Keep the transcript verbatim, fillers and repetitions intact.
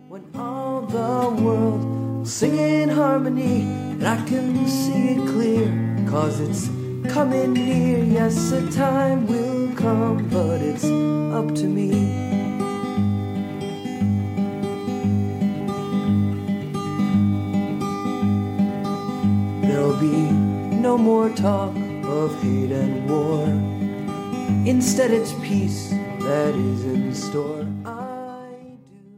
When all the world will sing in harmony, and I can see it clear, cause it's coming near. Yes, a time will come, but it's up to me. There'll be no more talk of hate and war. Instead it's peace that is in store.